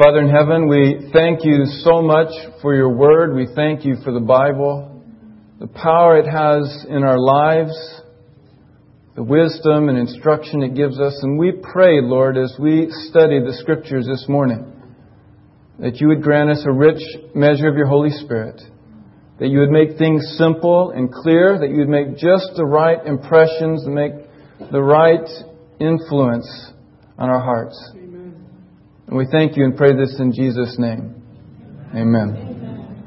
Father in heaven, we thank you so much for your word. We thank you for the Bible, the power it has in our lives, the wisdom and instruction it gives us. And we pray, Lord, as we study the Scriptures this morning, that you would grant us a rich measure of your Holy Spirit, that you would make things simple and clear, that you would make just the right impressions and make the right influence on our hearts. Amen. And we thank you and pray this in Jesus' name. Amen.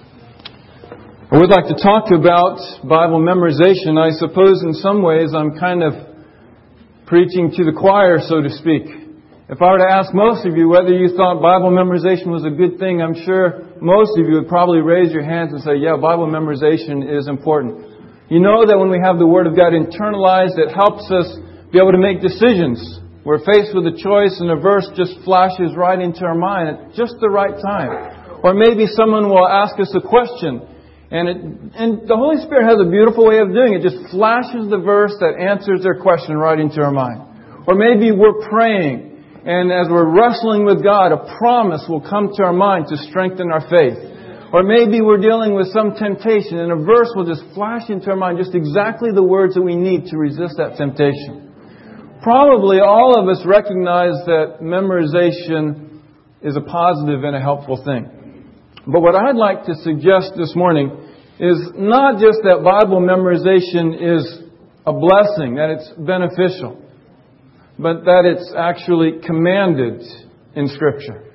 I would like to talk about Bible memorization. I suppose in some ways I'm kind of preaching to the choir, so to speak. If I were to ask most of you whether you thought Bible memorization was a good thing, I'm sure most of you would probably raise your hands and say, yeah, Bible memorization is important. You know that when we have the Word of God internalized, it helps us be able to make decisions. We're faced with a choice and a verse just flashes right into our mind at just the right time. Or maybe someone will ask us a question and the Holy Spirit has a beautiful way of doing it. It just flashes the verse that answers their question right into our mind. Or maybe we're praying and as we're wrestling with God, a promise will come to our mind to strengthen our faith. Or maybe we're dealing with some temptation and a verse will just flash into our mind just exactly the words that we need to resist that temptation. Probably all of us recognize that memorization is a positive and a helpful thing. But what I'd like to suggest this morning is not just that Bible memorization is a blessing, that it's beneficial, but that it's actually commanded in Scripture.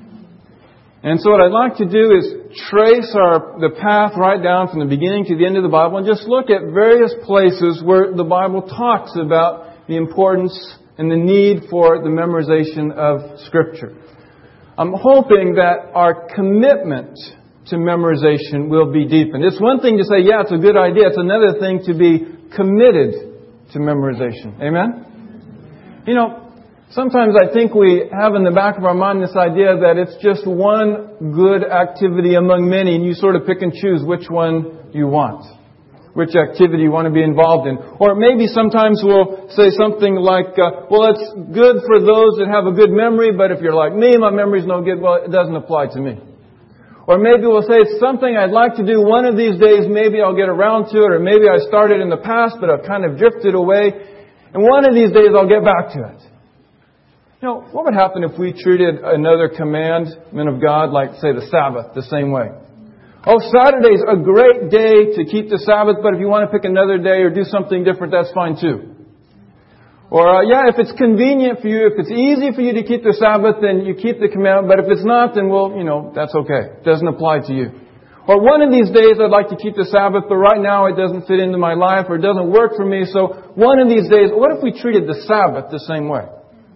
And so what I'd like to do is trace the path right down from the beginning to the end of the Bible and just look at various places where the Bible talks about the importance and the need for the memorization of Scripture. I'm hoping that our commitment to memorization will be deepened. It's one thing to say, yeah, it's a good idea. It's another thing to be committed to memorization. Amen? You know, sometimes I think we have in the back of our mind this idea that it's just one good activity among many, and you sort of pick and choose which one you want, which activity you want to be involved in. Or maybe sometimes we'll say something like, well, it's good for those that have a good memory, but if you're like me, my memory's no good, well, it doesn't apply to me. Or maybe we'll say it's something I'd like to do one of these days, maybe I'll get around to it, or maybe I started in the past, but I've kind of drifted away, and one of these days I'll get back to it. You know, what would happen if we treated another commandment of God like, say, the Sabbath the same way? Oh, Saturday's a great day to keep the Sabbath, but if you want to pick another day or do something different, that's fine too. Or, if it's convenient for you, if it's easy for you to keep the Sabbath, then you keep the commandment, but if it's not, then that's okay. It doesn't apply to you. Or one of these days I'd like to keep the Sabbath, but right now it doesn't fit into my life or it doesn't work for me, so one of these days, what if we treated the Sabbath the same way?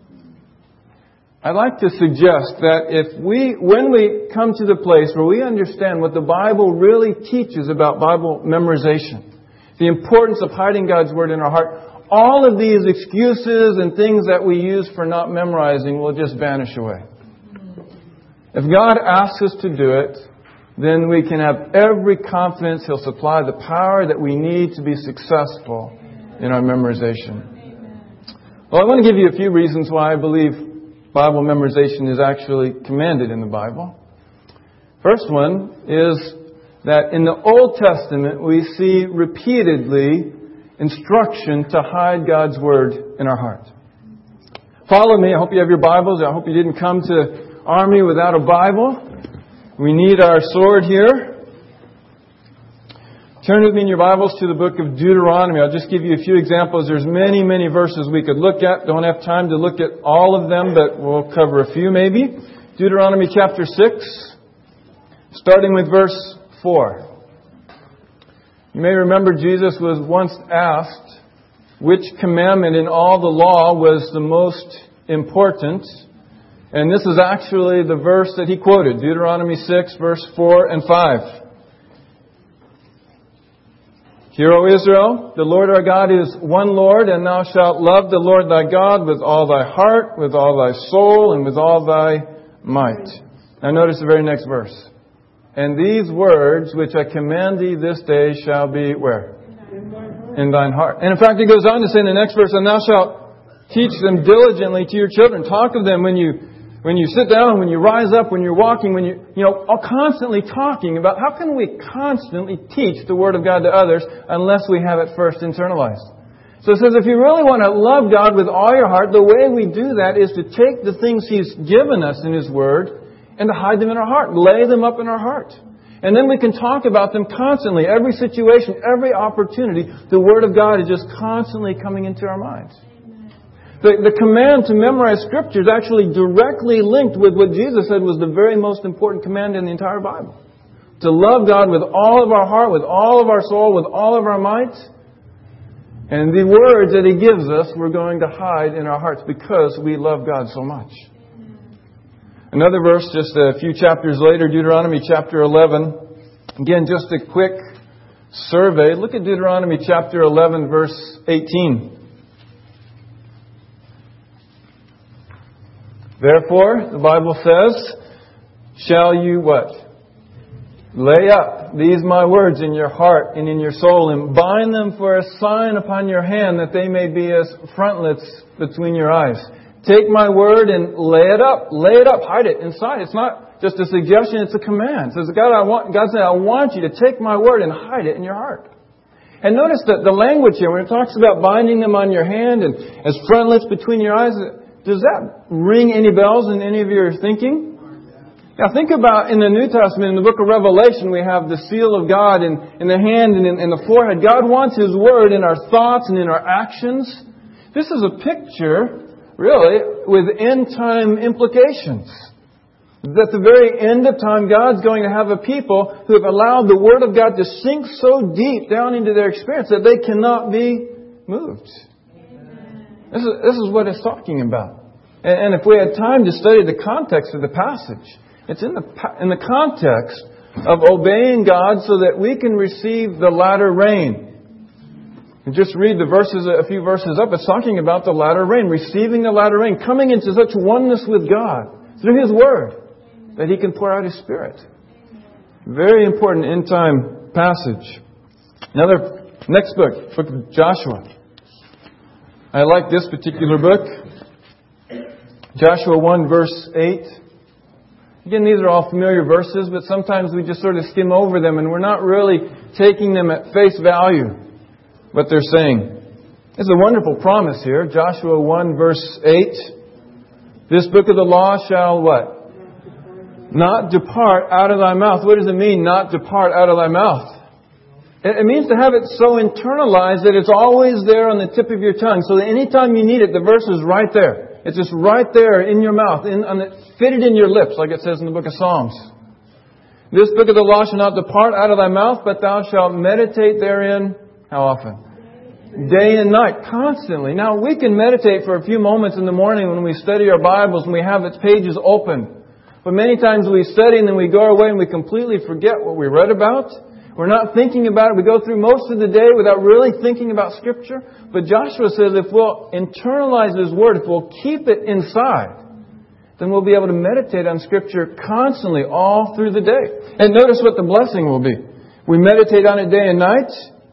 I'd like to suggest that when we come to the place where we understand what the Bible really teaches about Bible memorization, the importance of hiding God's Word in our heart, all of these excuses and things that we use for not memorizing will just vanish away. If God asks us to do it, then we can have every confidence He'll supply the power that we need to be successful in our memorization. Well, I want to give you a few reasons why I believe Bible memorization is actually commanded in the Bible. First one is that in the Old Testament we see repeatedly instruction to hide God's Word in our heart. Follow me. I hope you have your Bibles. I hope you didn't come to Army without a Bible. We need our sword here. Turn with me in your Bibles to the book of Deuteronomy. I'll just give you a few examples. There's many, many verses we could look at. Don't have time to look at all of them, but we'll cover a few maybe. Deuteronomy chapter 6, starting with verse 4. You may remember Jesus was once asked which commandment in all the law was the most important. And this is actually the verse that he quoted, Deuteronomy 6, verse 4 and 5. Hear, O Israel, the Lord our God is one Lord, and thou shalt love the Lord thy God with all thy heart, with all thy soul, and with all thy might. Now notice the very next verse. And these words which I command thee this day shall be where? In thine heart. And in fact, it goes on to say in the next verse, and thou shalt teach them diligently to your children. Talk of them when you When you sit down, when you rise up, when you're walking, when you're constantly talking about how can we constantly teach the Word of God to others unless we have it first internalized. So it says if you really want to love God with all your heart, the way we do that is to take the things He's given us in His Word and to hide them in our heart, lay them up in our heart. And then we can talk about them constantly. Every situation, every opportunity, the Word of God is just constantly coming into our minds. The command to memorize Scripture is actually directly linked with what Jesus said was the very most important command in the entire Bible. To love God with all of our heart, with all of our soul, with all of our might. And the words that He gives us, we're going to hide in our hearts because we love God so much. Another verse just a few chapters later, Deuteronomy chapter 11. Again, just a quick survey. Look at Deuteronomy chapter 11, verse 18. Therefore, the Bible says, shall you what? Lay up these my words in your heart and in your soul, and bind them for a sign upon your hand, that they may be as frontlets between your eyes. Take my word and lay it up, hide it inside. It's not just a suggestion, it's a command. It says, God said, I want you to take my word and hide it in your heart. And notice that the language here, when it talks about binding them on your hand and as frontlets between your eyes, does that ring any bells in any of your thinking? Now think about in the New Testament, in the book of Revelation, we have the seal of God in the hand and in the forehead. God wants His Word in our thoughts and in our actions. This is a picture, really, with end-time implications. That at the very end of time, God's going to have a people who have allowed the Word of God to sink so deep down into their experience that they cannot be moved. This is what it's talking about. And if we had time to study the context of the passage, it's in the context of obeying God so that we can receive the latter rain. You just read the verses, a few verses up, it's talking about the latter rain, receiving the latter rain, coming into such oneness with God through His Word that He can pour out His Spirit. Very important end-time passage. Next book of Joshua. I like this particular book. Joshua 1 verse 8. Again, these are all familiar verses, but sometimes we just sort of skim over them and we're not really taking them at face value, what they're saying. It's a wonderful promise here. Joshua 1 verse 8. This book of the law shall what? Not depart out of thy mouth. What does it mean, not depart out of thy mouth? It means to have it so internalized that it's always there on the tip of your tongue. So that anytime you need it, the verse is right there. It's just right there in your mouth, fitted in your lips, like it says in the book of Psalms. This book of the law shall not depart out of thy mouth, but thou shalt meditate therein. How often? Day and night, constantly. Now, we can meditate for a few moments in the morning when we study our Bibles and we have its pages open. But many times we study and then we go away and we completely forget what we read about. We're not thinking about it. We go through most of the day without really thinking about Scripture. But Joshua says if we'll internalize His Word, if we'll keep it inside, then we'll be able to meditate on Scripture constantly all through the day. And notice what the blessing will be. We meditate on it day and night.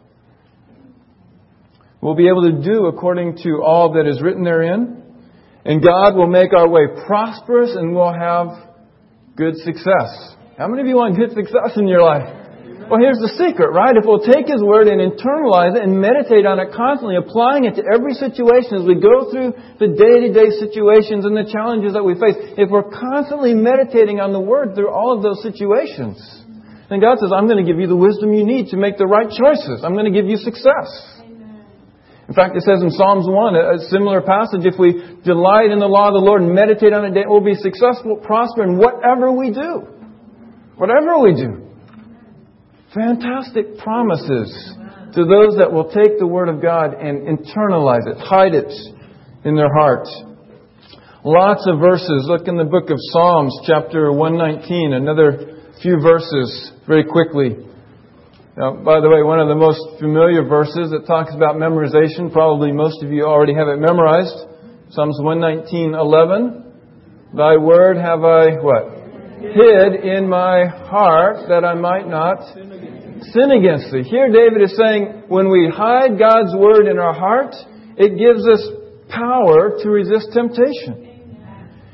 We'll be able to do according to all that is written therein. And God will make our way prosperous and we'll have good success. How many of you want good success in your life? Well, here's the secret, right? If we'll take His Word and internalize it and meditate on it constantly, applying it to every situation as we go through the day-to-day situations and the challenges that we face, if we're constantly meditating on the Word through all of those situations, then God says, I'm going to give you the wisdom you need to make the right choices. I'm going to give you success. In fact, it says in Psalms 1, a similar passage, if we delight in the law of the Lord and meditate on it, we'll be successful, prosper in whatever we do. Whatever we do. Fantastic promises to those that will take the Word of God and internalize it, hide it in their heart. Lots of verses. Look in the book of Psalms, chapter 119, another few verses very quickly. Now, by the way, one of the most familiar verses that talks about memorization, probably most of you already have it memorized. Psalms 119:11. Thy word have I, what? Hid in my heart that I might not sin against Thee. Here David is saying, when we hide God's Word in our heart, it gives us power to resist temptation.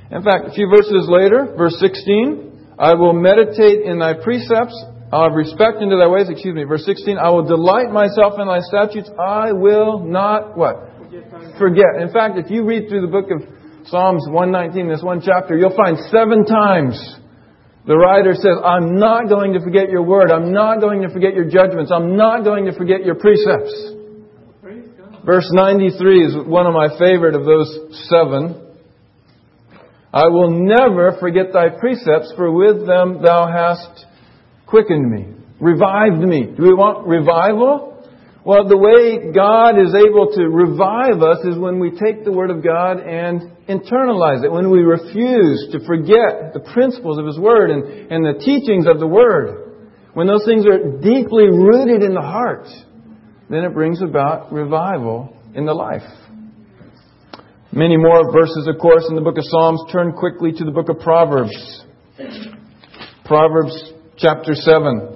In fact, a few verses later, verse 16, I will meditate in thy precepts. I'll have respect into thy ways. Verse 16, I will delight myself in thy statutes. I will not, what? Forget. In fact, if you read through the book of Psalms 119, this one chapter, you'll find 7 times the writer says, I'm not going to forget your word. I'm not going to forget your judgments. I'm not going to forget your precepts. Verse 93 is one of my favorite of those 7. I will never forget thy precepts, for with them thou hast quickened me, revived me. Do we want revival? Well, the way God is able to revive us is when we take the Word of God and internalize it. When we refuse to forget the principles of His Word and the teachings of the Word. When those things are deeply rooted in the heart, then it brings about revival in the life. Many more verses, of course, in the book of Psalms. Turn quickly to the book of Proverbs. Proverbs chapter 7.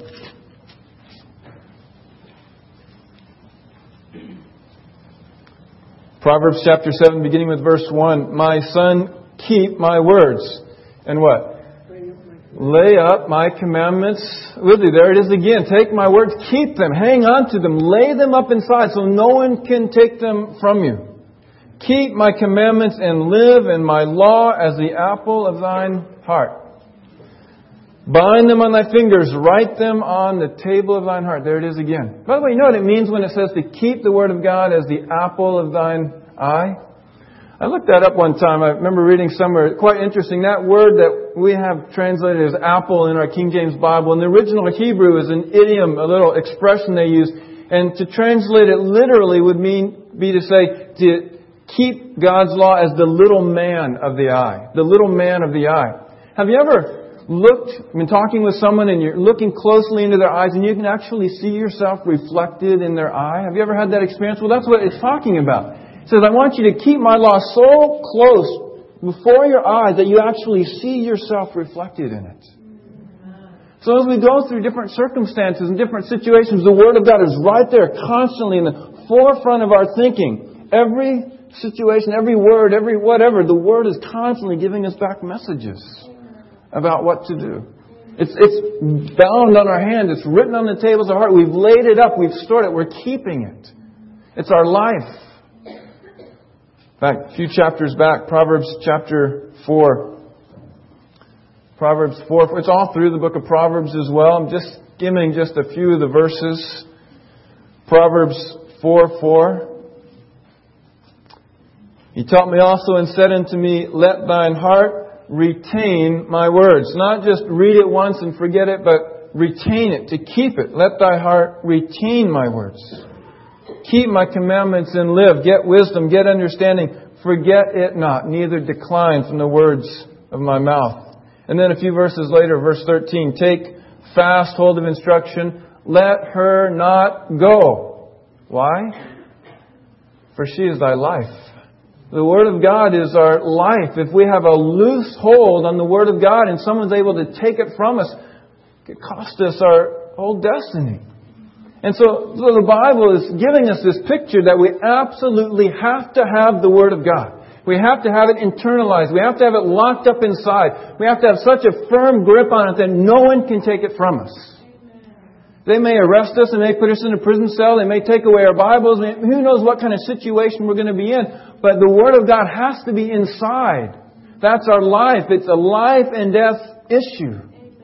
Proverbs chapter 7, beginning with verse 1. My son, keep my words. And what? Lay up my commandments with thee. There it is again. Take my words, keep them, hang on to them, lay them up inside so no one can take them from you. Keep my commandments and live, and my law as the apple of thine heart. Bind them on thy fingers, write them on the table of thine heart. There it is again. By the way, you know what it means when it says to keep the word of God as the apple of thine eye? I looked that up one time. I remember reading somewhere, quite interesting. That word that we have translated as apple in our King James Bible, in the original Hebrew is an idiom, a little expression they use. And to translate it literally would be to say, to keep God's law as the little man of the eye. The little man of the eye. Have you ever been talking with someone and you're looking closely into their eyes and you can actually see yourself reflected in their eye? Have you ever had that experience? Well, that's what it's talking about. It says, I want you to keep my law so close before your eyes that you actually see yourself reflected in it. So as we go through different circumstances and different situations, the Word of God is right there constantly in the forefront of our thinking. Every situation, every word, every whatever, the Word is constantly giving us back messages about what to do. It's bound on our hand. It's written on the tables of our heart. We've laid it up. We've stored it. We're keeping it. It's our life. In fact, a few chapters back, Proverbs chapter 4. Proverbs 4. It's all through the book of Proverbs as well. I'm just skimming just a few of the verses. Proverbs 4:4. He taught me also and said unto me, let thine heart retain my words. Not just read it once and forget it, but retain it, to keep it. Let thy heart retain my words. Keep my commandments and live. Get wisdom, get understanding. Forget it not, neither decline from the words of my mouth. And then a few verses later, verse 13. Take fast hold of instruction. Let her not go. Why? For she is thy life. The Word of God is our life. If we have a loose hold on the Word of God and someone's able to take it from us, it could cost us our whole destiny. And so the Bible is giving us this picture that we absolutely have to have the Word of God. We have to have it internalized. We have to have it locked up inside. We have to have such a firm grip on it that no one can take it from us. They may arrest us, they may put us in a prison cell, they may take away our Bibles. Who knows what kind of situation we're going to be in. But the Word of God has to be inside. That's our life. It's a life and death issue.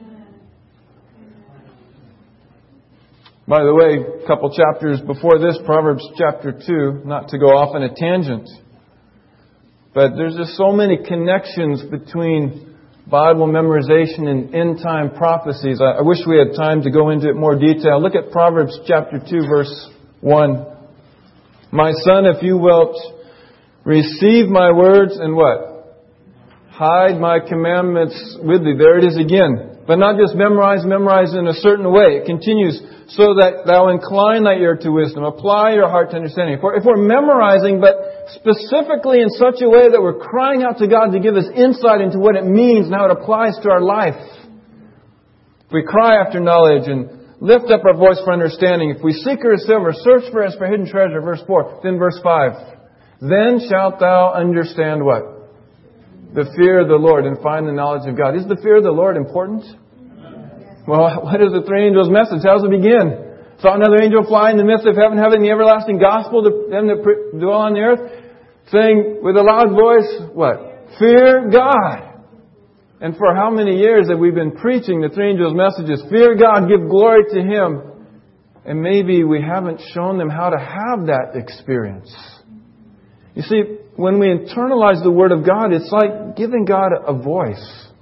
By the way, a couple chapters before this, Proverbs chapter 2, not to go off on a tangent, but there's just so many connections between Bible memorization and end-time prophecies. I wish we had time to go into it in more detail. Look at Proverbs chapter 2, verse 1. My son, if you wilt receive my words and what? Hide my commandments with thee. There it is again. But not just memorize in a certain way. It continues, so that thou incline thy ear to wisdom. Apply your heart to understanding. If we're memorizing, but specifically in such a way that we're crying out to God to give us insight into what it means and how it applies to our life. If we cry after knowledge and lift up our voice for understanding. If we seek her as silver, search for us for hidden treasure. Verse 4. Then verse 5. Then shalt thou understand what? the fear of the Lord and find the knowledge of God. Is the fear of the Lord important? Well, what is the three angels' message? How does it begin? Saw another angel fly in the midst of heaven, having the everlasting gospel to them that dwell on the earth, saying with a loud voice, what? Fear God. And for how many years have we been preaching the three angels' messages? Fear God, give glory to Him. And maybe we haven't shown them how to have that experience. You see, when we internalize the Word of God, it's like giving God a voice.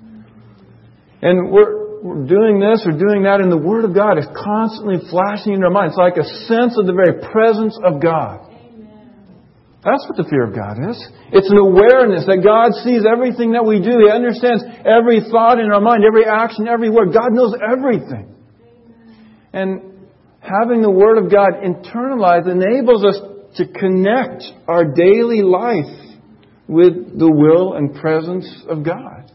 And we're doing this or doing that, and the Word of God is constantly flashing in our minds. It's like a sense of the very presence of God. That's what the fear of God is. It's an awareness that God sees everything that we do. He understands every thought in our mind, every action, every word. God knows everything. And having the Word of God internalized enables us to connect our daily life with the will and presence of God.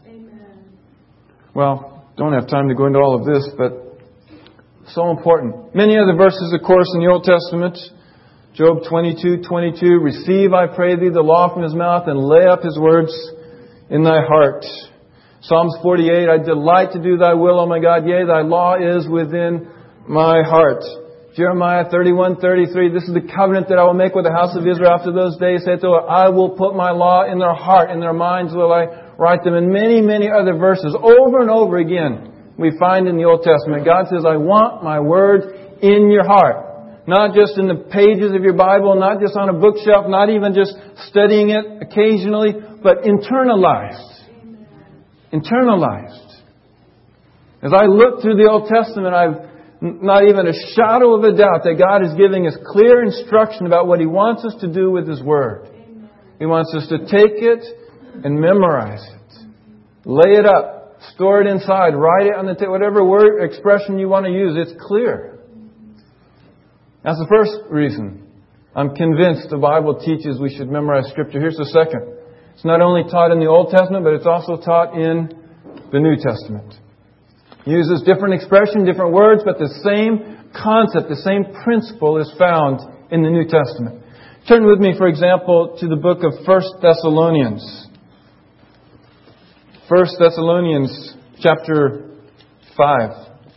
Well, don't have time to go into all of this, but so important. Many other verses, of course, in the Old Testament. Job 22:22, receive, I pray thee, the law from His mouth, and lay up His words in thy heart. Psalms 48, I delight to do thy will, O my God, yea, thy law is within my heart. Jeremiah 31:33, this is the covenant that I will make with the house of Israel after those days, saith the Lord, I will put my law in their heart, in their minds will I write them. In many, many other verses, over and over again, we find in the Old Testament, God says, I want my word in your heart. Not just in the pages of your Bible, not just on a bookshelf, not even just studying it occasionally, but internalized. Internalized. As I look through the Old Testament, I've not even a shadow of a doubt that God is giving us clear instruction about what He wants us to do with His Word. He wants us to take it and memorize it. Lay it up. Store it inside. Write it on the table. Whatever word expression you want to use, it's clear. That's the first reason. I'm convinced the Bible teaches we should memorize Scripture. Here's the second. It's not only taught in the Old Testament, but it's also taught in the New Testament. It uses different expression, different words, but the same concept, the same principle is found in the New Testament. Turn with me, for example, to the book of 1 Thessalonians. 1 Thessalonians chapter 5.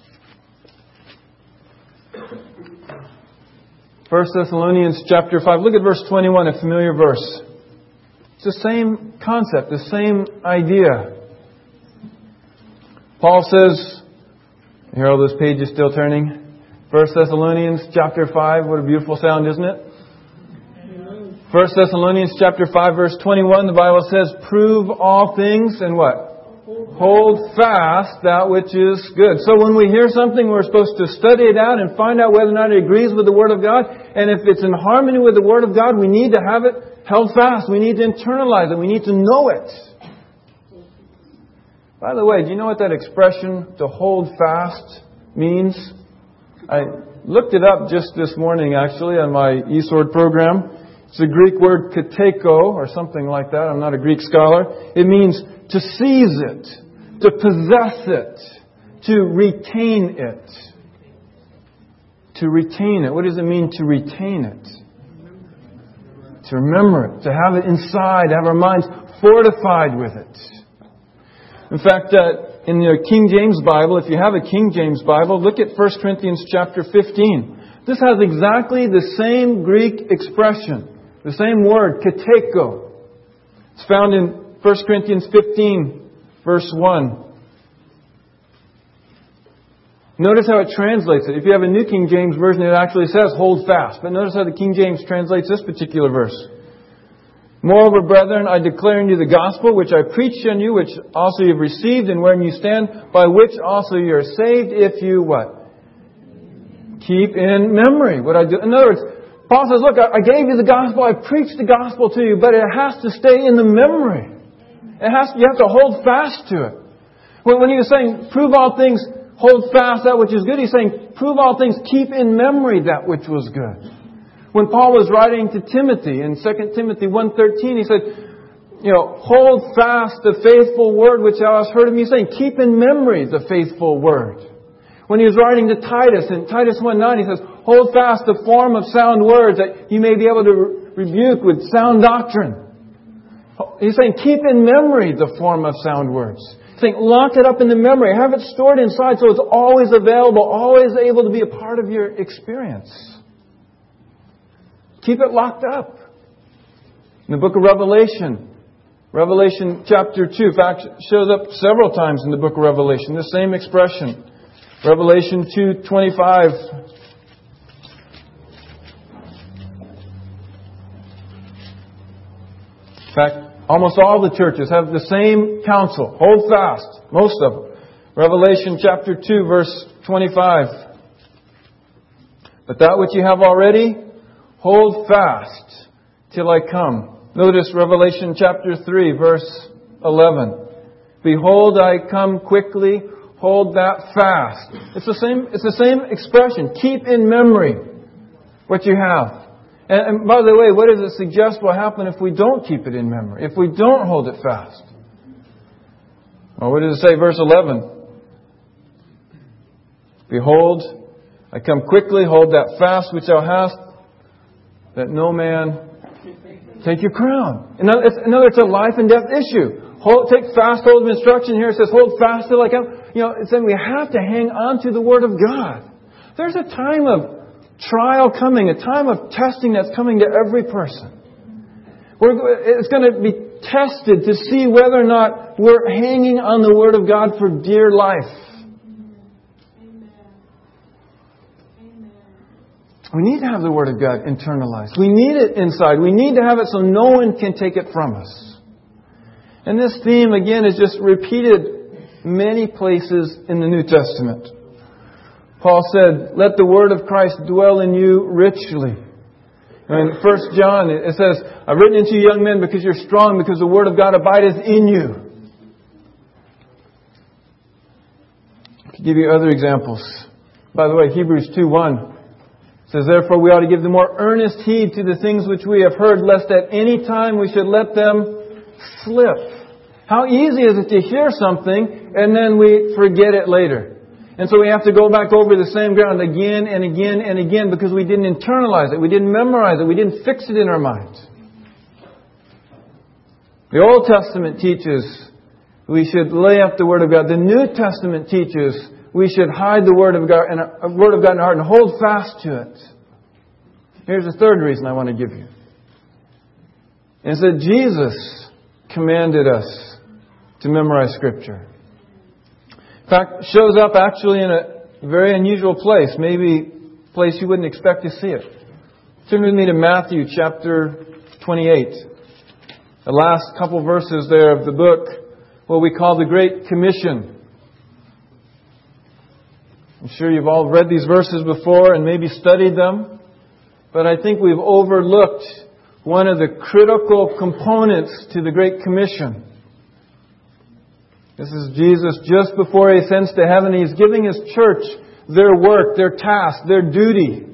1 Thessalonians chapter 5. Look at verse 21, a familiar verse. It's the same concept, the same idea. Paul says, here are those pages still turning. 1 Thessalonians chapter 5. What a beautiful sound, isn't it? 1 Thessalonians chapter 5 verse 21, the Bible says, prove all things and what? Hold fast that which is good. So when we hear something, we're supposed to study it out and find out whether or not it agrees with the Word of God. And if it's in harmony with the Word of God, we need to have it held fast. We need to internalize it. We need to know it. By the way, do you know what that expression, to hold fast, means? I looked it up just this morning, actually, on my eSword program. It's the Greek word kateko, or something like that. I'm not a Greek scholar. It means to seize it, to possess it, to retain it. To retain it. What does it mean to retain it? To remember it, to have it inside, have our minds fortified with it. In fact, in the King James Bible, if you have a King James Bible, look at 1 Corinthians chapter 15. This has exactly the same Greek expression, the same word, kateko. It's found in 1 Corinthians 15, verse 1. Notice how it translates it. If you have a New King James Version, it actually says, hold fast. But notice how the King James translates this particular verse. Moreover, brethren, I declare unto you the gospel which I preached unto you, which also you have received, and wherein you stand, by which also you are saved, if you what? Keep in memory what I do. In other words, Paul says, look, I gave you the gospel, I preached the gospel to you, but it has to stay in the memory. You have to hold fast to it. When he was saying, prove all things, hold fast that which is good, he's saying, prove all things, keep in memory that which was good. When Paul was writing to Timothy in 2 Timothy 1:13, he said, hold fast the faithful word which thou hast heard of me saying. Keep in memory the faithful word. When he was writing to Titus in Titus 1:9, he says, hold fast the form of sound words that you may be able to rebuke with sound doctrine. He's saying, keep in memory the form of sound words. He's saying, lock it up in the memory. Have it stored inside so it's always available, always able to be a part of your experience. Keep it locked up. In the book of Revelation, Revelation chapter 2, in fact, shows up several times in the book of Revelation, the same expression. Revelation 2:25. In fact, almost all the churches have the same counsel. Hold fast. Most of them. Revelation chapter 2, verse 25. But that which you have already, hold fast till I come. Notice Revelation chapter 3, verse 11. Behold, I come quickly. Hold that fast. It's the same expression. Keep in memory what you have. And by the way, what does it suggest will happen if we don't keep it in memory? If we don't hold it fast? Well, what does it say? Verse 11. Behold, I come quickly, hold that fast which thou hast, that no man take your crown. In other words, it's a life and death issue. Take fast hold of instruction. Here it says, hold fast till I come. It's saying we have to hang on to the Word of God. There's a time of trial coming, a time of testing that's coming to every person. It's going to be tested to see whether or not we're hanging on the Word of God for dear life. We need to have the Word of God internalized. We need it inside. We need to have it so no one can take it from us. And this theme, again, is just repeated many places in the New Testament. Paul said, let the word of Christ dwell in you richly. And in 1 John, it says, I've written unto you young men because you're strong, because the word of God abideth in you. I could give you other examples. By the way, Hebrews 2:1 says, therefore we ought to give the more earnest heed to the things which we have heard, lest at any time we should let them slip. How easy is it to hear something and then we forget it later? And so we have to go back over the same ground again and again and again because we didn't internalize it. We didn't memorize it. We didn't fix it in our minds. The Old Testament teaches we should lay up the Word of God. The New Testament teaches we should hide the Word of God in our heart and hold fast to it. Here's the third reason I want to give you. It's that Jesus commanded us to memorize Scripture. In fact, shows up actually in a very unusual place. Maybe a place you wouldn't expect to see it. Turn with me to Matthew chapter 28. The last couple verses there of the book, what we call the Great Commission. I'm sure you've all read these verses before and maybe studied them. But I think we've overlooked one of the critical components to the Great Commission. This is Jesus just before He ascends to heaven. He's giving His church their work, their task, their duty.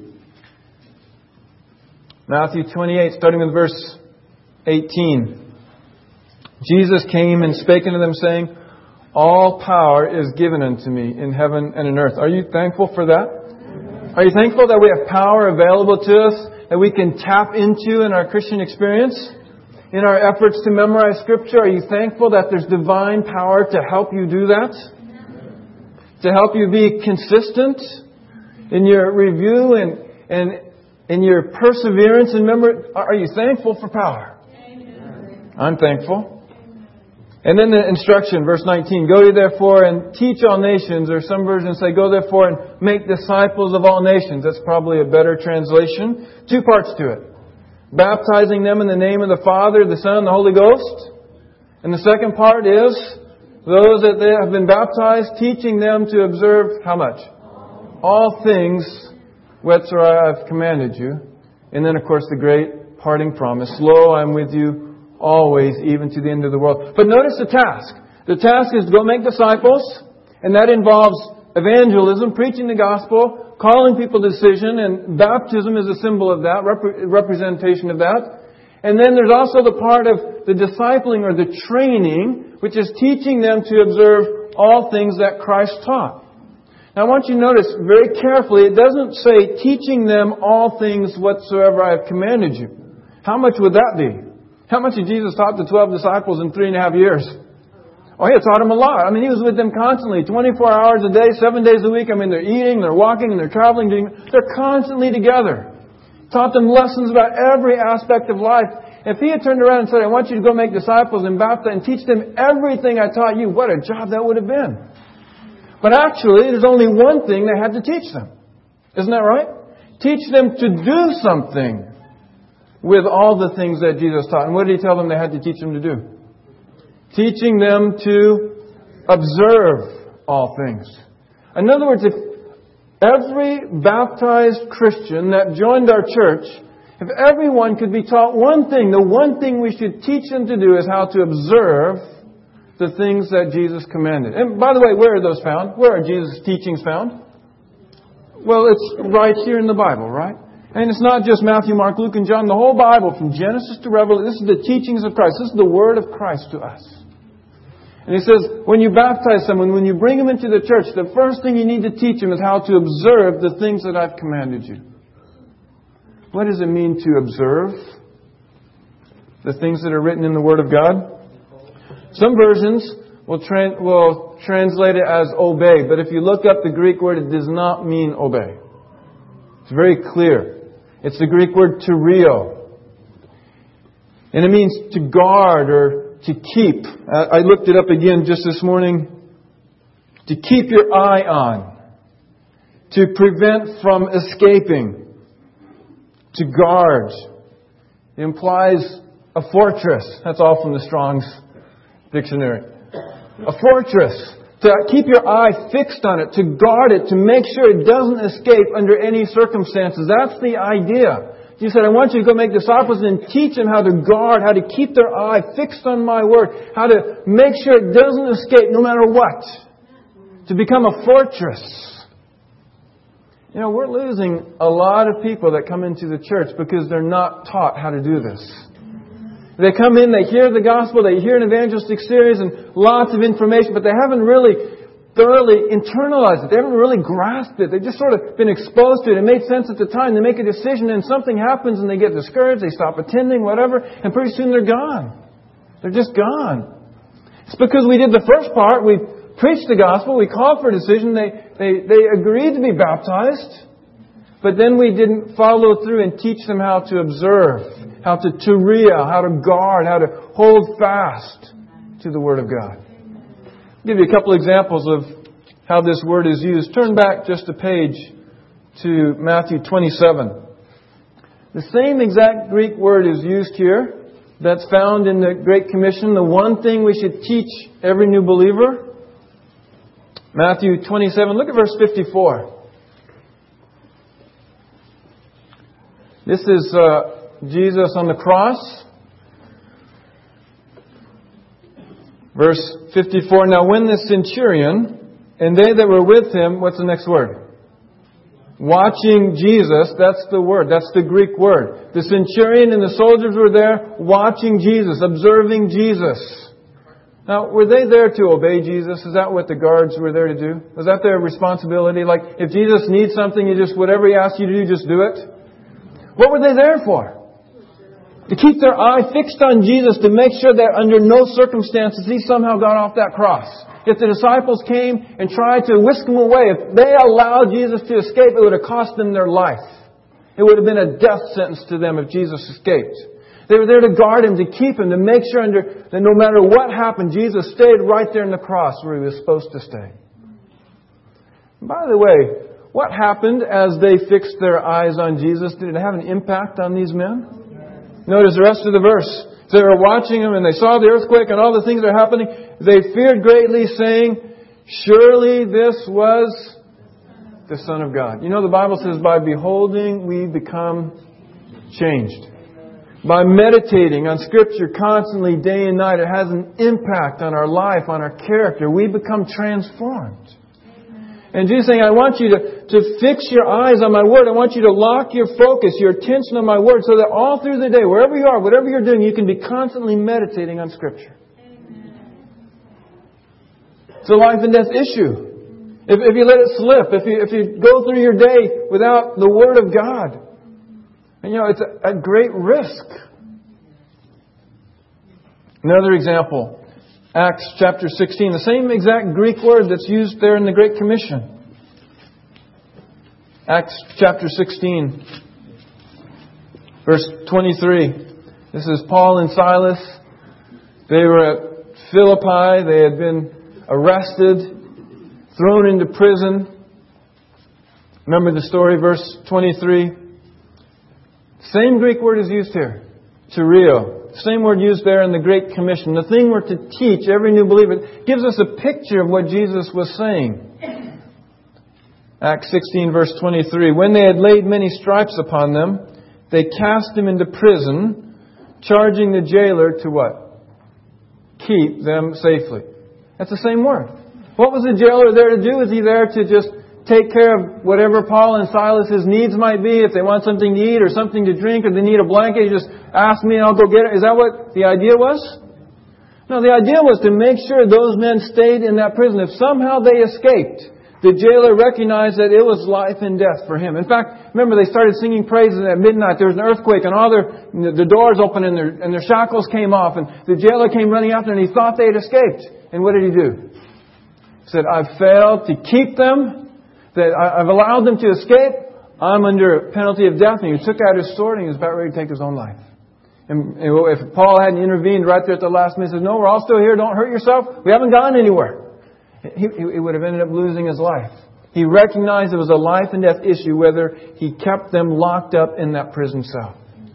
Matthew 28, starting with verse 18. Jesus came and spake unto them, saying, all power is given unto me in heaven and in earth. Are you thankful for that? Are you thankful that we have power available to us that we can tap into in our Christian experience? In our efforts to memorize Scripture, are you thankful that there's divine power to help you do that? To help you be consistent in your review and in your perseverance in memory? Are you thankful for power? I'm thankful. And then the instruction, verse 19, go ye therefore and teach all nations, or some versions say, go therefore and make disciples of all nations. That's probably a better translation. Two parts to it. Baptizing them in the name of the Father, the Son, and the Holy Ghost. And the second part is those that they have been baptized, teaching them to observe how much? All things whatsoever I have commanded you. And then, of course, the great parting promise. Lo, I am with you always, even to the end of the world. But notice the task. The task is to go make disciples. And that involves evangelism, preaching the gospel, calling people to decision, and baptism is a symbol of that, representation of that. And then there's also the part of the discipling or the training, which is teaching them to observe all things that Christ taught. Now I want you to notice very carefully, it doesn't say teaching them all things whatsoever I have commanded you. How much would that be? How much had Jesus taught the 12 disciples in 3.5 years? Oh, He had taught them a lot. I mean, He was with them constantly, 24 hours a day, 7 days a week. I mean, they're eating, they're walking, and they're traveling. They're constantly together. Taught them lessons about every aspect of life. If He had turned around and said, I want you to go make disciples and baptize and teach them everything I taught you, what a job that would have been. But actually, there's only one thing they had to teach them. Isn't that right? Teach them to do something with all the things that Jesus taught. And what did He tell them they had to teach them to do? Teaching them to observe all things. In other words, if every baptized Christian that joined our church, if everyone could be taught one thing, the one thing we should teach them to do is how to observe the things that Jesus commanded. And by the way, where are those found? Where are Jesus' teachings found? Well, it's right here in the Bible, right? And it's not just Matthew, Mark, Luke, and John. The whole Bible, from Genesis to Revelation, this is the teachings of Christ. This is the Word of Christ to us. And He says, when you baptize someone, when you bring them into the church, the first thing you need to teach them is how to observe the things that I've commanded you. What does it mean to observe the things that are written in the Word of God? Some versions will translate it as obey. But if you look up the Greek word, it does not mean obey. It's very clear. It's the Greek word tereo. And it means to guard or to keep. I looked it up again just this morning. To keep your eye on. To prevent from escaping. To guard. It implies a fortress. That's all from the Strong's Dictionary. A fortress. To keep your eye fixed on it. To guard it. To make sure it doesn't escape under any circumstances. That's the idea. Jesus said, I want you to go make disciples and teach them how to guard, how to keep their eye fixed on my word, how to make sure it doesn't escape no matter what. To become a fortress. You know, we're losing a lot of people that come into the church because they're not taught how to do this. They come in, they hear the gospel, they hear an evangelistic series and lots of information, but they haven't really thoroughly internalized it. They haven't really grasped it. They've just sort of been exposed to it. It made sense at the time. They make a decision and something happens and they get discouraged. They stop attending, whatever, and pretty soon they're gone. They're just gone. It's because we did the first part. We preached the gospel. We called for a decision. They agreed to be baptized. But then we didn't follow through and teach them how to observe, how to turia, how to guard, how to hold fast to the Word of God. I'll give you a couple examples of how this word is used. Turn back just a page to Matthew 27. The same exact Greek word is used here that's found in the Great Commission, the one thing we should teach every new believer. Matthew 27, look at verse 54. This is Jesus on the cross. Verse 54, now when the centurion and they that were with him, what's the next word? Watching Jesus, that's the word, that's the Greek word. The centurion and the soldiers were there watching Jesus, observing Jesus. Now, were they there to obey Jesus? Is that what the guards were there to do? Was that their responsibility? Like, if Jesus needs something, whatever He asks you to do, just do it? What were they there for? To keep their eye fixed on Jesus, to make sure that under no circumstances He somehow got off that cross. If the disciples came and tried to whisk Him away, if they allowed Jesus to escape, it would have cost them their life. It would have been a death sentence to them if Jesus escaped. They were there to guard Him, to keep Him, to make sure that no matter what happened, Jesus stayed right there in the cross where He was supposed to stay. And by the way, what happened as they fixed their eyes on Jesus? Did it have an impact on these men? Notice the rest of the verse. They were watching Him and they saw the earthquake and all the things that are happening. They feared greatly, saying, surely this was the Son of God. You know, the Bible says, by beholding, we become changed. By meditating on Scripture constantly, day and night, it has an impact on our life, on our character. We become transformed. And Jesus is saying, I want you to fix your eyes on my Word. I want you to lock your focus, your attention on my Word, so that all through the day, wherever you are, whatever you're doing, you can be constantly meditating on Scripture. It's a life and death issue. If you let it slip, if you go through your day without the Word of God, and you know, it's a great risk. Another example, Acts chapter 16, the same exact Greek word that's used there in the Great Commission. Acts chapter 16, verse 23. This is Paul and Silas. They were at Philippi. They had been arrested, thrown into prison. Remember the story, verse 23? Same Greek word is used here. Tereo. Same word used there in the Great Commission. The thing we're to teach every new believer. It gives us a picture of what Jesus was saying. Acts 16 verse 23. When they had laid many stripes upon them, they cast him into prison, charging the jailer to what? Keep them safely. That's the same word. What was the jailer there to do? Was he there to just take care of whatever Paul and Silas's needs might be? If they want something to eat or something to drink or they need a blanket, you just ask me and I'll go get it. Is that what the idea was? No, the idea was to make sure those men stayed in that prison. If somehow they escaped, the jailer recognized that it was life and death for him. In fact, remember they started singing praises at midnight. There was an earthquake and all the doors opened and their shackles came off and the jailer came running after them and he thought they had escaped. And what did he do? He said, I've failed to keep them, that I've allowed them to escape. I'm under penalty of death. And he took out his sword and he was about ready to take his own life. And if Paul hadn't intervened right there at the last minute, he said, no, we're all still here. Don't hurt yourself. We haven't gone anywhere. He would have ended up losing his life. He recognized it was a life and death issue whether he kept them locked up in that prison cell.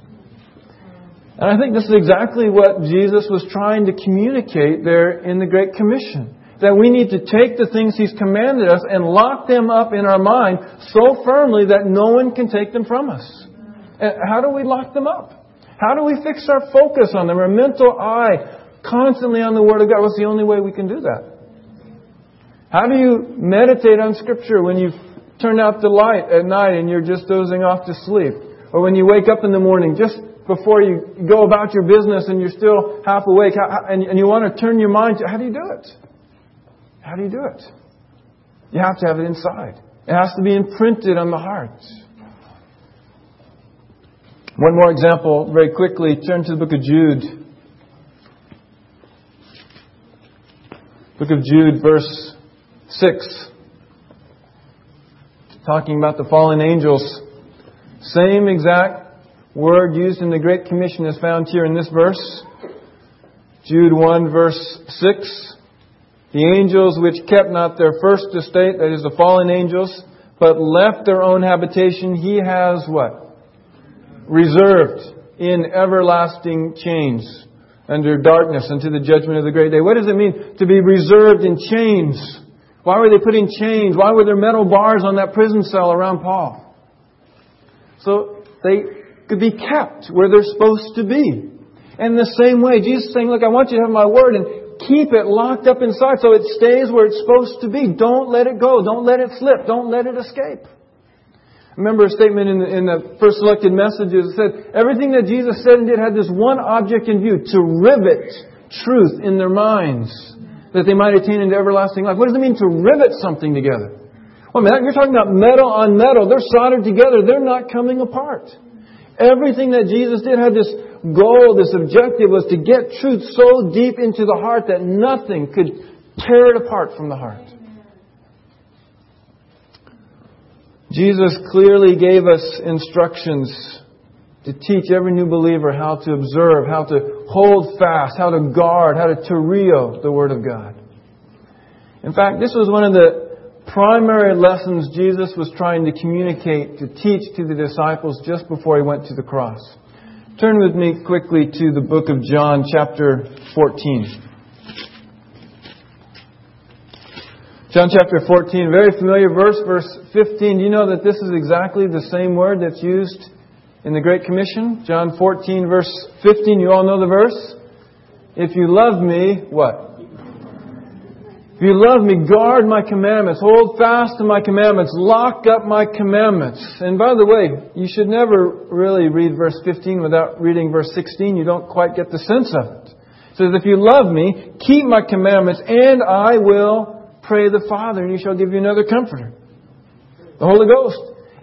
And I think this is exactly what Jesus was trying to communicate there in the Great Commission. That we need to take the things He's commanded us and lock them up in our mind so firmly that no one can take them from us. And how do we lock them up? How do we fix our focus on them, our mental eye constantly on the Word of God? What's the only way we can do that? How do you meditate on Scripture when you've turned out the light at night and you're just dozing off to sleep? Or when you wake up in the morning just before you go about your business and you're still half awake and you want to turn your mind to... How do you do it? How do you do it? You have to have it inside. It has to be imprinted on the heart. One more example very quickly. Turn to the book of Jude. Book of Jude, verse 6. Talking about the fallen angels. Same exact word used in the Great Commission is found here in this verse. Jude 1 verse 6. The angels which kept not their first estate, that is the fallen angels, but left their own habitation, He has what? Reserved in everlasting chains under darkness unto the judgment of the great day. What does it mean to be reserved in chains? Why were they put in chains? Why were there metal bars on that prison cell around Paul? So they could be kept where they're supposed to be. And in the same way, Jesus is saying, look, I want you to have my word and keep it locked up inside so it stays where it's supposed to be. Don't let it go. Don't let it slip. Don't let it escape. Remember a statement in the first selected messages that said, everything that Jesus said and did had this one object in view, to rivet truth in their minds, that they might attain into everlasting life. What does it mean to rivet something together? Well, man, you're talking about metal on metal. They're soldered together. They're not coming apart. Everything that Jesus did had this goal, this objective was to get truth so deep into the heart that nothing could tear it apart from the heart. Jesus clearly gave us instructions to teach every new believer how to observe, how to hold fast, how to guard, how to tereo the Word of God. In fact, this was one of the primary lessons Jesus was trying to communicate, to teach to the disciples just before He went to the cross. Turn with me quickly to the book of John, chapter 14. John chapter 14, very familiar verse, verse 15. Do you know that this is exactly the same word that's used in the Great Commission? John 14, verse 15. You all know the verse? If you love me, what? If you love me, guard my commandments. Hold fast to my commandments. Lock up my commandments. And by the way, you should never really read verse 15 without reading verse 16. You don't quite get the sense of it. It says, if you love me, keep my commandments, and I will pray the Father, and He shall give you another Comforter, the Holy Ghost.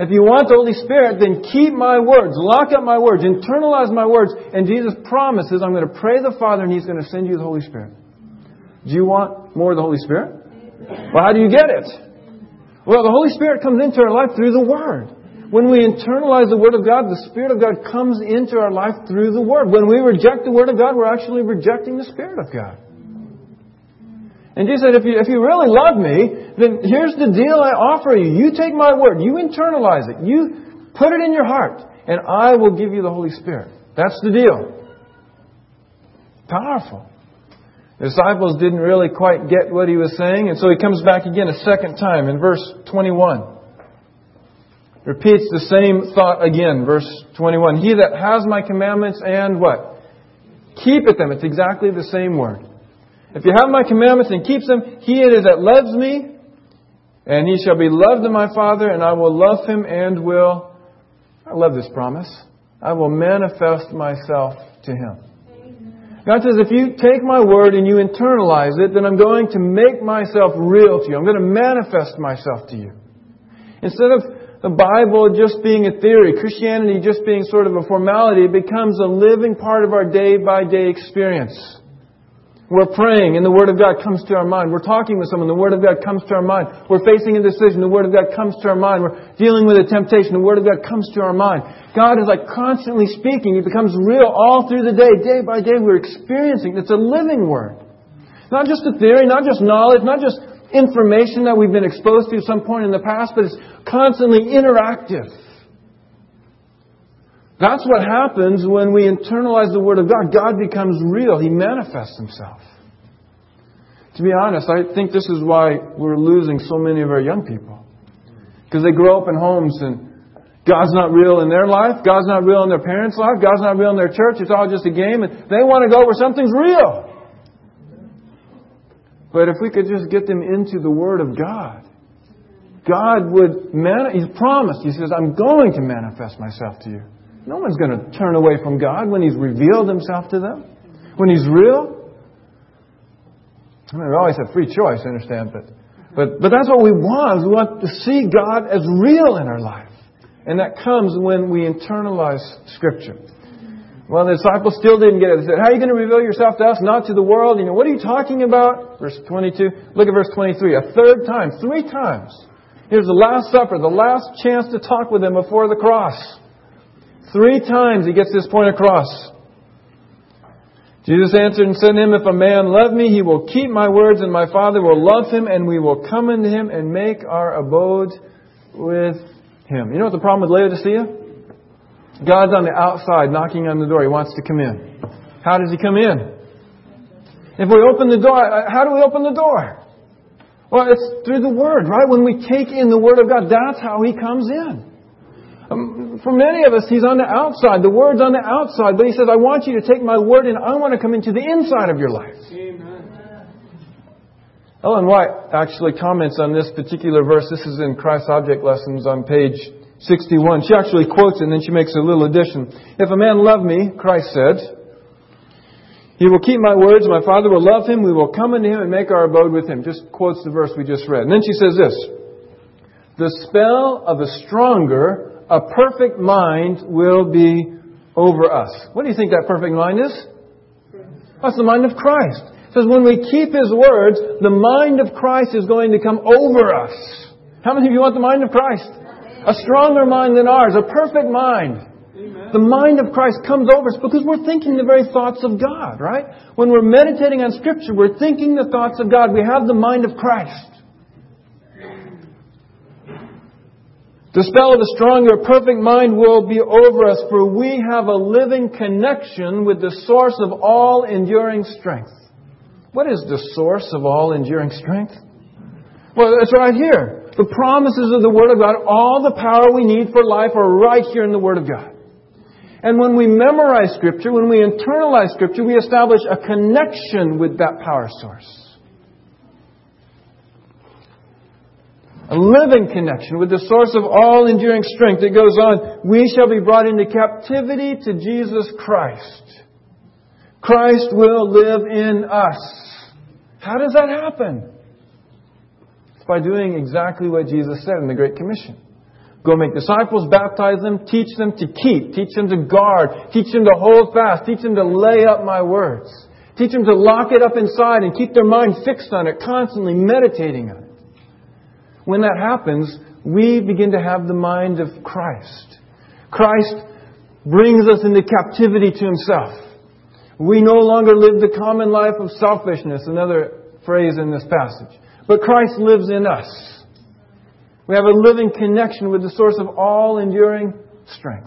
If you want the Holy Spirit, then keep my words, lock up my words, internalize my words. And Jesus promises, I'm going to pray the Father and He's going to send you the Holy Spirit. Do you want more of the Holy Spirit? Well, how do you get it? Well, the Holy Spirit comes into our life through the Word. When we internalize the Word of God, the Spirit of God comes into our life through the Word. When we reject the Word of God, we're actually rejecting the Spirit of God. And Jesus said, if you really love me, then here's the deal I offer you. You take my Word, you internalize it, you put it in your heart, and I will give you the Holy Spirit. That's the deal. Powerful. The disciples didn't really quite get what He was saying, and so He comes back again a second time in verse 21. Repeats the same thought again, verse 21. He that has my commandments and what? Keepeth them. It's exactly the same word. If you have my commandments and keeps them, he it is that loves me, and he shall be loved of my Father, and I will love him and will, I love this promise, I will manifest myself to him. God says, if you take my word and you internalize it, then I'm going to make myself real to you. I'm going to manifest myself to you. Instead of the Bible just being a theory, Christianity just being sort of a formality, it becomes a living part of our day-by-day experience. We're praying and the Word of God comes to our mind. We're talking with someone, the Word of God comes to our mind. We're facing a decision, the Word of God comes to our mind. We're dealing with a temptation, the Word of God comes to our mind. God is like constantly speaking. It becomes real all through the day by day. We're experiencing. It's a living Word. Not just a theory, not just knowledge, not just information that we've been exposed to at some point in the past, but it's constantly interactive. That's what happens when we internalize the Word of God. God becomes real. He manifests Himself. To be honest, I think this is why we're losing so many of our young people. Because they grow up in homes and God's not real in their life. God's not real in their parents' life. God's not real in their church. It's all just a game. And they want to go where something's real. But if we could just get them into the Word of God, God would, He's promised. He says, I'm going to manifest myself to you. No one's going to turn away from God when He's revealed Himself to them. When He's real. I mean, we always have free choice, I understand. But that's what we want. We want to see God as real in our life. And that comes when we internalize Scripture. Well, the disciples still didn't get it. They said, how are you going to reveal yourself to us, not to the world? You know, what are you talking about? Verse 22. Look at verse 23. A third time, 3 times. Here's the Last Supper, the last chance to talk with Him before the cross. 3 times He gets this point across. Jesus answered and said to him, if a man love me, he will keep my words, and my Father will love him, and we will come unto him and make our abode with him. You know what the problem with Laodicea? God's on the outside knocking on the door. He wants to come in. How does He come in? If we open the door, how do we open the door? Well, it's through the Word, right? When we take in the Word of God, that's how He comes in. For many of us, He's on the outside. The Word's on the outside. But He says, I want you to take my Word and I want to come into the inside of your life. Amen. Ellen White actually comments on this particular verse. This is in Christ's Object Lessons on page 61. She actually quotes it and then she makes a little addition. If a man love me, Christ said, he will keep my words, my Father will love him, we will come unto him and make our abode with him. Just quotes the verse we just read. And then she says this, the spell of a stronger, a perfect mind will be over us. What do you think that perfect mind is? That's the mind of Christ. It says when we keep His words, the mind of Christ is going to come over us. How many of you want the mind of Christ? A stronger mind than ours, a perfect mind. Amen. The mind of Christ comes over us because we're thinking the very thoughts of God, right? When we're meditating on Scripture, we're thinking the thoughts of God. We have the mind of Christ. The spell of a stronger, perfect mind will be over us, for we have a living connection with the source of all enduring strength. What is the source of all enduring strength? Well, it's right here. The promises of the Word of God, all the power we need for life are right here in the Word of God. And when we memorize Scripture, when we internalize Scripture, we establish a connection with that power source. A living connection with the source of all enduring strength. It goes on, we shall be brought into captivity to Jesus Christ. Christ will live in us. How does that happen? It's by doing exactly what Jesus said in the Great Commission. Go make disciples, baptize them, teach them to keep, teach them to guard, teach them to hold fast, teach them to lay up my words. Teach them to lock it up inside and keep their mind fixed on it, constantly meditating on it. When that happens, we begin to have the mind of Christ. Christ brings us into captivity to Himself. We no longer live the common life of selfishness, another phrase in this passage. But Christ lives in us. We have a living connection with the source of all enduring strength.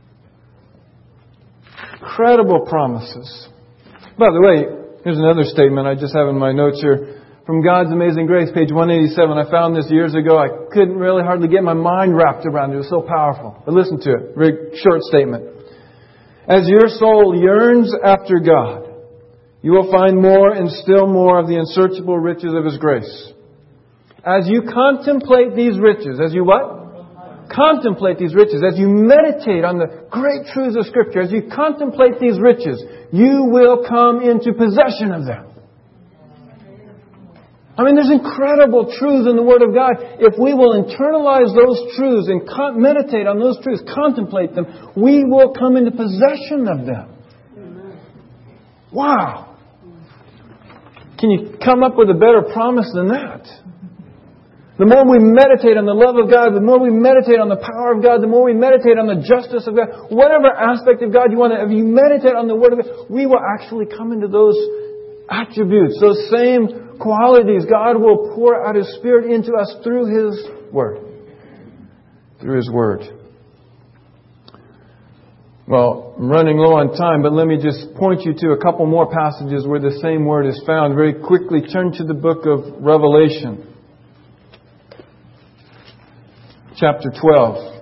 Incredible promises. By the way, here's another statement I just have in my notes here. From God's Amazing Grace, page 187. I found this years ago. I couldn't really hardly get my mind wrapped around it. It was so powerful. But listen to it. Very short statement. As your soul yearns after God, you will find more and still more of the unsearchable riches of His grace. As you contemplate these riches, as you what? Contemplate these riches. As you meditate on the great truths of Scripture, as you contemplate these riches, you will come into possession of them. I mean, there's incredible truths in the Word of God. If we will internalize those truths and meditate on those truths, contemplate them, we will come into possession of them. Wow! Can you come up with a better promise than that? The more we meditate on the love of God, the more we meditate on the power of God, the more we meditate on the justice of God, whatever aspect of God you want to, if you meditate on the Word of God, we will actually come into those attributes, those same qualities. God will pour out His Spirit into us through His Word. Through His Word. Well, I'm running low on time, but let me just point you to a couple more passages where the same word is found. Very quickly, turn to the book of Revelation. Chapter 12.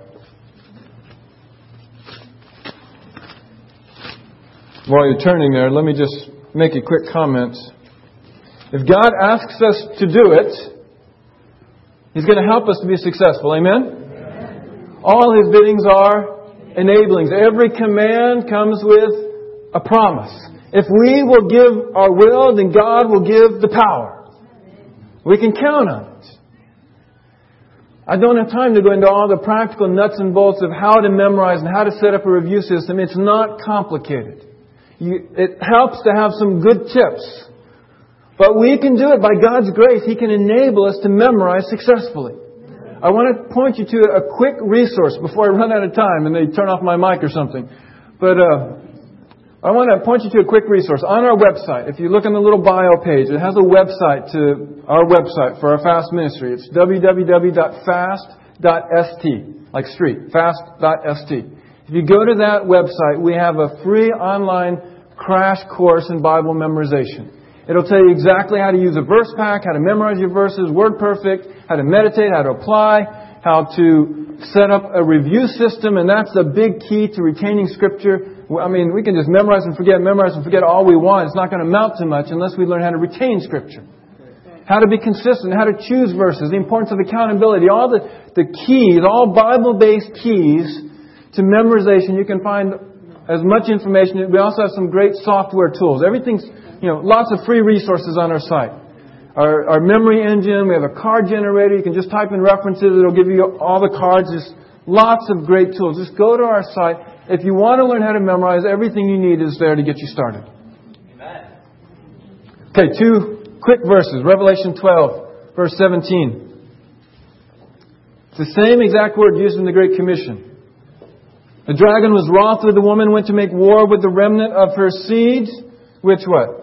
While you're turning there, let me just make a quick comment. If God asks us to do it, He's going to help us to be successful. Amen? All His biddings are enablings. Every command comes with a promise. If we will give our will, then God will give the power. We can count on it. I don't have time to go into all the practical nuts and bolts of how to memorize and how to set up a review system. It's not complicated. It helps to have some good tips. But we can do it by God's grace. He can enable us to memorize successfully. I want to point you to a quick resource before I run out of time and they turn off my mic or something. But I want to point you to a quick resource. On our website, if you look on the little bio page, it has a website to our website for our FAST ministry. It's www.fast.st, like street, fast.st. If you go to that website, we have a free online crash course in Bible memorization. It'll tell you exactly how to use a verse pack, how to memorize your verses, word perfect, how to meditate, how to apply, how to set up a review system, and that's a big key to retaining Scripture. I mean, we can just memorize and forget all we want. It's not going to amount to much unless we learn how to retain Scripture. How to be consistent, how to choose verses, the importance of accountability, all the keys, all Bible-based keys to memorization. You can find as much information. We also have some great software tools. Everything's, lots of free resources on our site. Our memory engine, we have a card generator. You can just type in references. It'll give you all the cards. Just lots of great tools. Just go to our site. If you want to learn how to memorize, everything you need is there to get you started. Amen. Okay, 2 quick verses. Revelation 12, verse 17. It's the same exact word used in the Great Commission. The dragon was wroth with the woman, went to make war with the remnant of her seed, which what?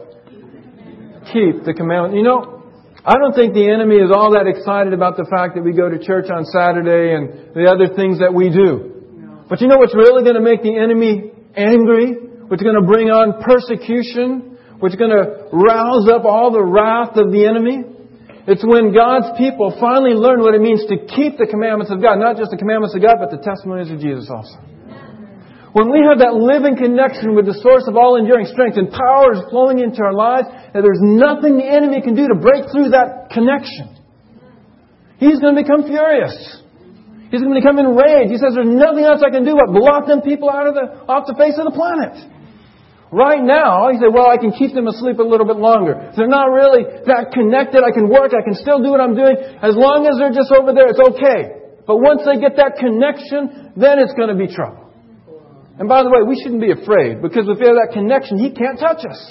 Keep the commandment. I don't think the enemy is all that excited about the fact that we go to church on Saturday and the other things that we do. But you know what's really going to make the enemy angry? What's going to bring on persecution? What's going to rouse up all the wrath of the enemy? It's when God's people finally learn what it means to keep the commandments of God. Not just the commandments of God, but the testimonies of Jesus also. When we have that living connection with the source of all enduring strength and power is flowing into our lives, that there's nothing the enemy can do to break through that connection. He's going to become furious. He's going to become enraged. He says, there's nothing else I can do but block them people off the face of the planet. Right now, he said, well, I can keep them asleep a little bit longer. If they're not really that connected, I can work, I can still do what I'm doing. As long as they're just over there, it's okay. But once they get that connection, then it's going to be trouble. And by the way, we shouldn't be afraid, because if we have that connection, He can't touch us.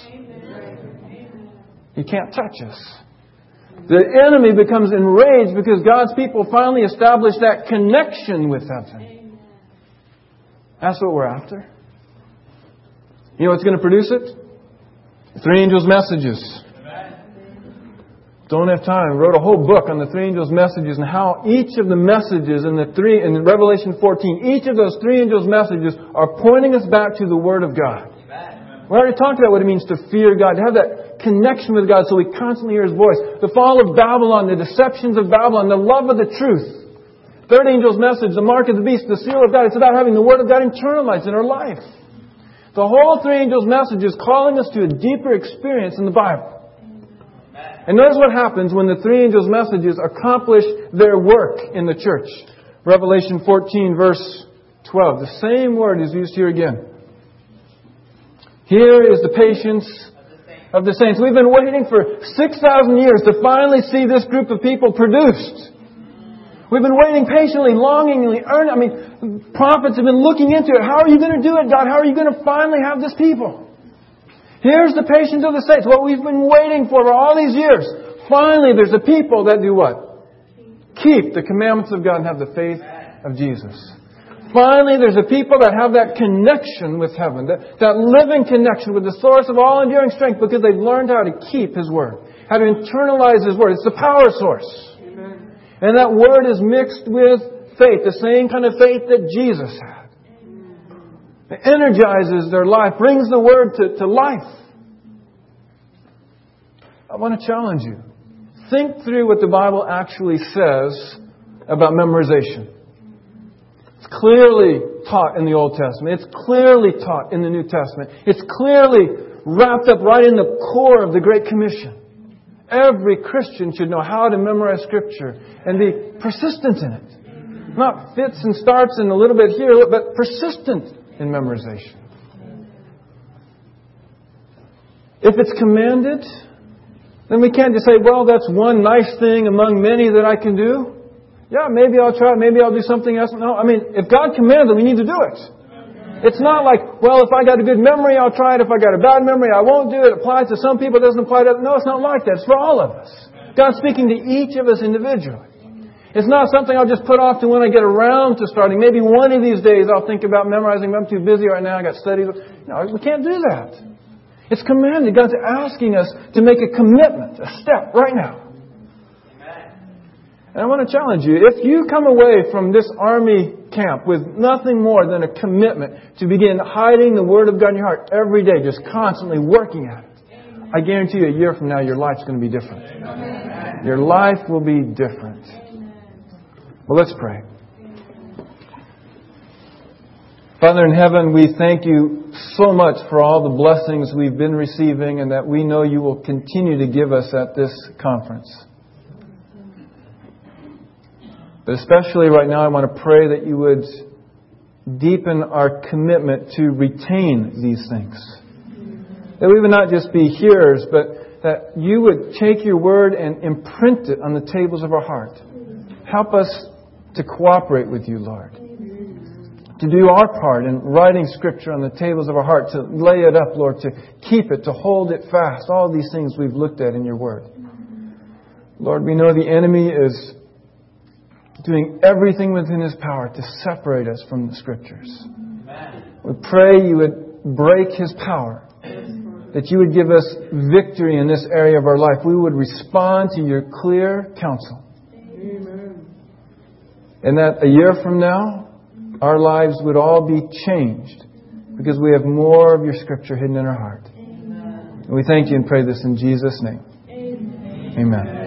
He can't touch us. The enemy becomes enraged because God's people finally establish that connection with heaven. That's what we're after. You know what's going to produce it? The three angels' messages. Don't have time. Wrote a whole book on the three angels' messages and how each of the messages in Revelation 14, each of those three angels' messages are pointing us back to the Word of God. We already talked about what it means to fear God, to have that connection with God so we constantly hear His voice. The fall of Babylon, the deceptions of Babylon, the love of the truth. Third angel's message, the mark of the beast, the seal of God. It's about having the Word of God internalized in our life. The whole three angels' message is calling us to a deeper experience in the Bible. And notice what happens when the three angels' messages accomplish their work in the church. Revelation 14, verse 12. The same word is used here again. Here is the patience of the saints. We've been waiting for 6,000 years to finally see this group of people produced. We've been waiting patiently, longingly, prophets have been looking into it. How are you going to do it, God? How are you going to finally have this people? Here's the patience of the saints. What we've been waiting for all these years. Finally, there's a people that do what? Keep the commandments of God and have the faith of Jesus. Finally, there's a people that have that connection with heaven, that living connection with the source of all enduring strength, because they've learned how to keep His Word, how to internalize His Word. It's the power source. Amen. And that Word is mixed with faith, the same kind of faith that Jesus had. It energizes their life, brings the Word to life. I want to challenge you. Think through what the Bible actually says about memorization. It's clearly taught in the Old Testament. It's clearly taught in the New Testament. It's clearly wrapped up right in the core of the Great Commission. Every Christian should know how to memorize Scripture and be persistent in it. Not fits and starts and a little bit here, but persistent in memorization. If it's commanded, then we can't just say, well, that's one nice thing among many that I can do. Yeah, maybe I'll try it. Maybe I'll do something else. No, if God commands it, we need to do it. It's not like, well, if I got a good memory, I'll try it. If I got a bad memory, I won't do it. It applies to some people, it doesn't apply to others. No, it's not like that. It's for all of us. God's speaking to each of us individually. It's not something I'll just put off to when I get around to starting. Maybe one of these days I'll think about memorizing. I'm too busy right now. I got studies. No, we can't do that. It's commanded. God's asking us to make a commitment, a step right now. And I want to challenge you, if you come away from this army camp with nothing more than a commitment to begin hiding the Word of God in your heart every day, just constantly working at it, I guarantee you a year from now your life's going to be different. Your life will be different. Well, let's pray. Father in heaven, we thank You so much for all the blessings we've been receiving and that we know You will continue to give us at this conference. But especially right now, I want to pray that You would deepen our commitment to retain these things. That we would not just be hearers, but that You would take Your Word and imprint it on the tables of our heart. Help us to cooperate with You, Lord. To do our part in writing Scripture on the tables of our heart, to lay it up, Lord, to keep it, to hold it fast. All these things we've looked at in Your Word. Lord, we know the enemy is doing everything within his power to separate us from the Scriptures. We pray You would break his power, that You would give us victory in this area of our life. We would respond to Your clear counsel. And that a year from now, our lives would all be changed because we have more of Your Scripture hidden in our heart. And we thank You and pray this in Jesus' name. Amen.